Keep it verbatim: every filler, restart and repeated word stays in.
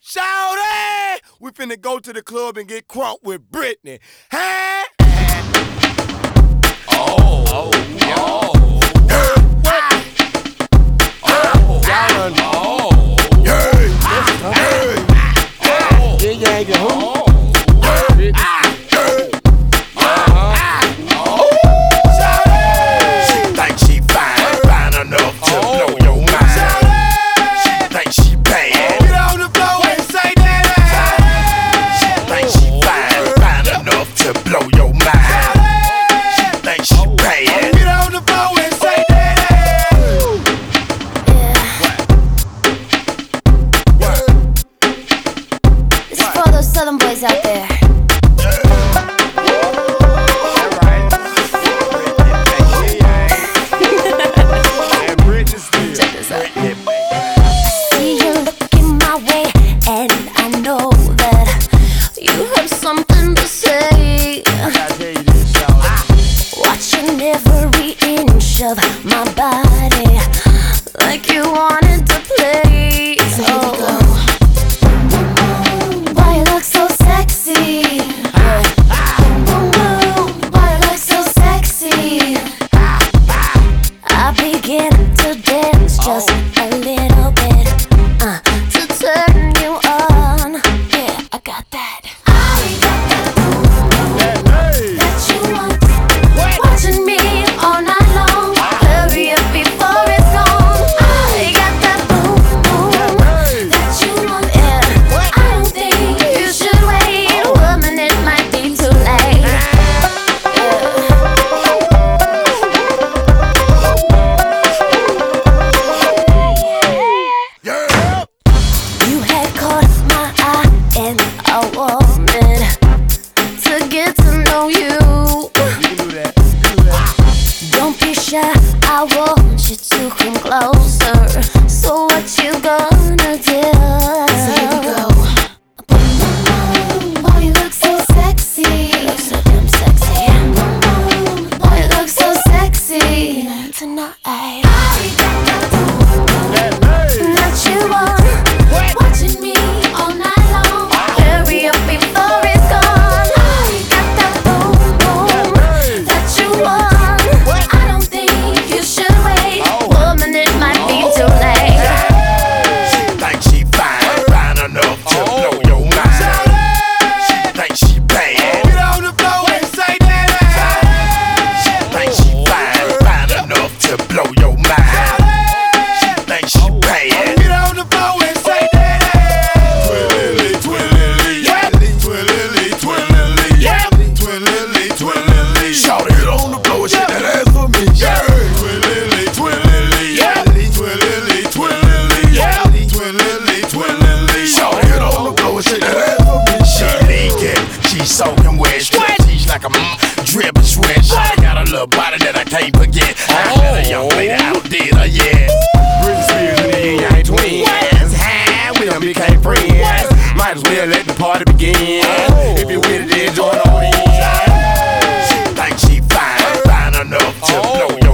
Shawty, we finna go to the club and get crunk with Britney. Huh? Oh, oh, oh. Oh, y'all done. Oh, Hey, oh. yeah, yeah, yeah, who? Southern boys out there. Check this out. See you looking my way, and I know that you have something to say. Watching every inch of my body, like you wanted to play. So here we go. Just a little bit, uh, to turn you on. Yeah, I got that. I got that boom, that you want. Watching me all night long. Hurry up before it's gone. I got that boom, boom, that you want. Yeah, I don't think you should wait. Woman, it might be too late. I want you to come closer. So what you gonna do? So here we go. Boy, you look so sexy. You look so damn sexy. Boy, you look so sexy tonight. That you want, watching me all night long. Hurry up before it's gone. I got that boom boom that you want. Soaking wet, teach like a mm, drip and sweat. I got a little body that I can't forget. I met a young lady, I don't did her yet. Britney Spears and the Yang Twins. Hi, we done became friends. Might as well let the party begin. If you with it, then join on in. She thinks she fine, fine enough to blow.